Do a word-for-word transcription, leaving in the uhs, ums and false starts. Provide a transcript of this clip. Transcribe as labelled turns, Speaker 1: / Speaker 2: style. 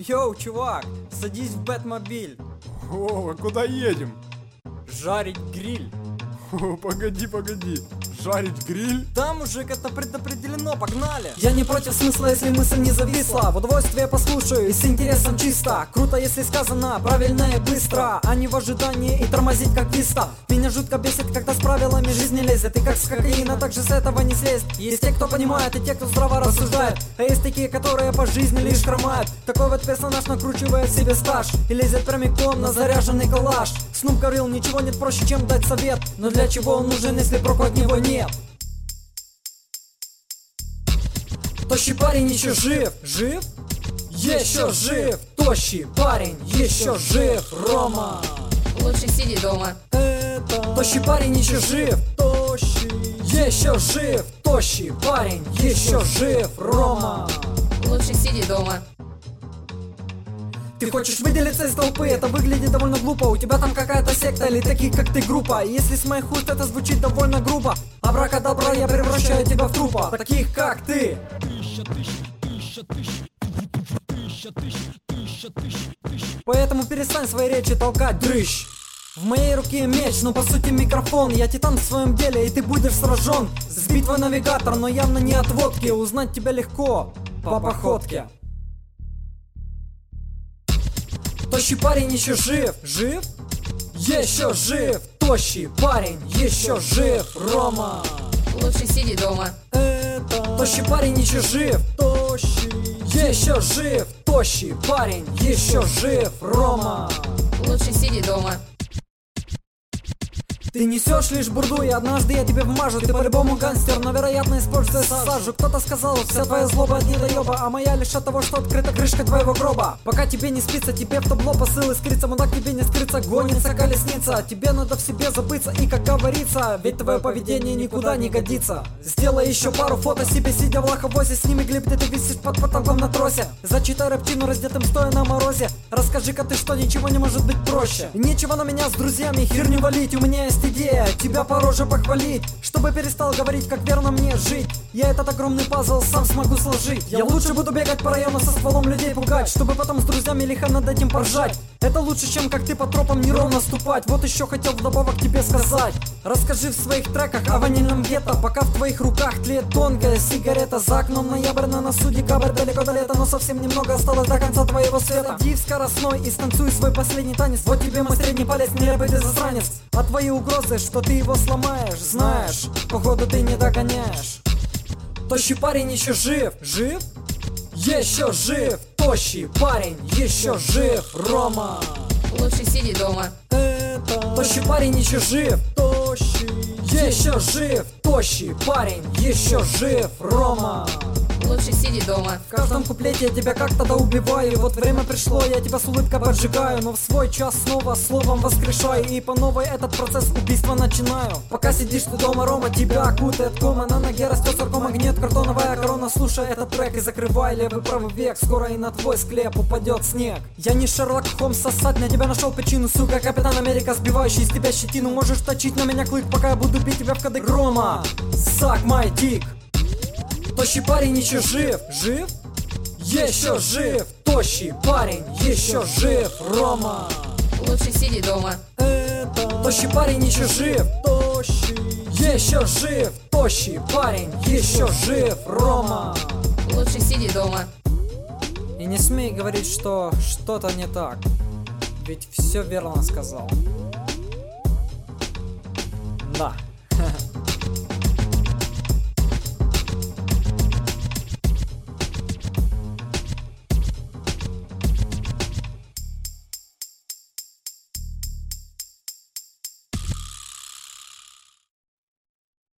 Speaker 1: Йоу, чувак, садись в Бэтмобиль.
Speaker 2: О, куда едем?
Speaker 1: Жарить гриль.
Speaker 2: О, погоди, погоди. Жарить гриль?
Speaker 1: Да, мужик, это предопределено, погнали.
Speaker 3: Я не против смысла, если мысль не зависла. В удовольствие послушаю и с интересом чисто. Круто, если сказано правильно и быстро, а не в ожидании и тормозить как виста. Меня жутко бесит, когда с правилами жизни лезет. И как с кокаина, так же с этого не слезть. Есть те, кто понимает, и те, кто здраво рассуждает. А есть такие, которые по жизни лишь хромают. Такой вот персонаж накручивает себе стаж и лезет прямиком на заряженный калаш. Снуп говорил, ничего нет проще, чем дать совет. Но для чего он нужен, если проку от него нет? Тощий парень еще жив, жив? Еще жив, тощий парень еще жив, Рома.
Speaker 4: Лучше сиди дома.
Speaker 3: Это тощий парень еще жив, тощий еще жив, тощий парень еще жив, Рома.
Speaker 4: Лучше сиди дома.
Speaker 3: Ты хочешь выделиться из толпы, это выглядит довольно глупо. У тебя там какая-то секта или таких как ты группа. И если с моих уст это звучит довольно грубо, абракадабра, я превращаю тебя в трупа, таких как ты. Поэтому перестань свои речи толкать, дрыщ. В моей руке меч, но по сути микрофон. Я титан в своем деле, и ты будешь сражен. Сбит твой навигатор, но явно не от водки. Узнать тебя легко по походке. Тощий парень еще жив, жив? Еще жив, тощий парень еще жив, Рома.
Speaker 4: Лучше сиди дома.
Speaker 3: Это тощий парень еще жив, тощий еще жив, тощий парень еще жив, Рома.
Speaker 4: Лучше сиди дома.
Speaker 3: Ты несешь лишь бурду, и однажды я тебе вмажу. Ты по-любому гангстер, но вероятно используя сажу. Кто-то сказал, вся твоя злоба от недоеба, а моя лишь от того, что открыта крышка твоего гроба. Пока тебе не спится, тебе в табло посыл искрится. Мудак, тебе не скрыться, гонится колесница. Тебе надо в себе забыться, и как говорится, ведь твое поведение никуда не годится. Сделай еще пару фото себе, сидя в лоховозе. Сними клип, где ты висишь под потолком на тросе. Зачитай рэптину раздетым стоя на морозе. Расскажи-ка ты, что ничего не может быть проще. Нечего на меня с друзьями херню валить. У меня есть идея тебя по роже похвалить, чтобы перестал говорить, как верно мне жить. Я этот огромный пазл сам смогу сложить. Я лучше буду бегать по району со стволом, людей пугать, чтобы потом с друзьями лихо над этим поржать. Это лучше, чем как ты по тропам неровно ступать. Вот еще хотел вдобавок тебе сказать. Расскажи в своих треках о ванильном гетто, пока в твоих руках тлеет тонкая сигарета. За окном ноябрь, на носу декабрь, далеко до лета, но совсем немного осталось до конца твоего света. Иди в скоростной и станцуй свой последний танец. Вот тебе мой средний палец, нелепый ты засранец. А твои угрозы, что ты его сломаешь, знаешь, походу ты не догоняешь. Тощий парень еще жив, жив? Еще жив, тощий парень еще жив, Рома.
Speaker 4: Лучше сиди дома.
Speaker 3: Это тощий парень еще жив, тощий еще жив, тощий парень еще жив, Рома.
Speaker 4: Лучше сиди дома.
Speaker 3: В каждом куплете я тебя как-то доубиваю. И вот время пришло, я тебя с улыбкой поджигаю. Но в свой час снова словом воскрешаю. И по новой этот процесс убийства начинаю. Пока сидишь ты дома, Рома, тебя окутает кома. На ноге растет саркома, гнет картоновая корона. Слушай этот трек и закрывай левый правый век. Скоро и на твой склеп упадет снег. Я не Шерлок Холмс, сосать на тебя нашел причину. Сука, Капитан Америка, сбивающий из тебя щетину. Можешь точить на меня клык, пока я буду бить тебя в кадык. Рома, suck my dick. Тощий парень еще жив, жив? Еще жив, тощий парень еще жив, Рома.
Speaker 4: Лучше сиди дома.
Speaker 3: Это тощий парень еще жив, тощий еще жив, тощий парень еще жив, Рома.
Speaker 4: Лучше сиди дома.
Speaker 1: И не смей говорить, что что-то не так, ведь все верно сказал. Да.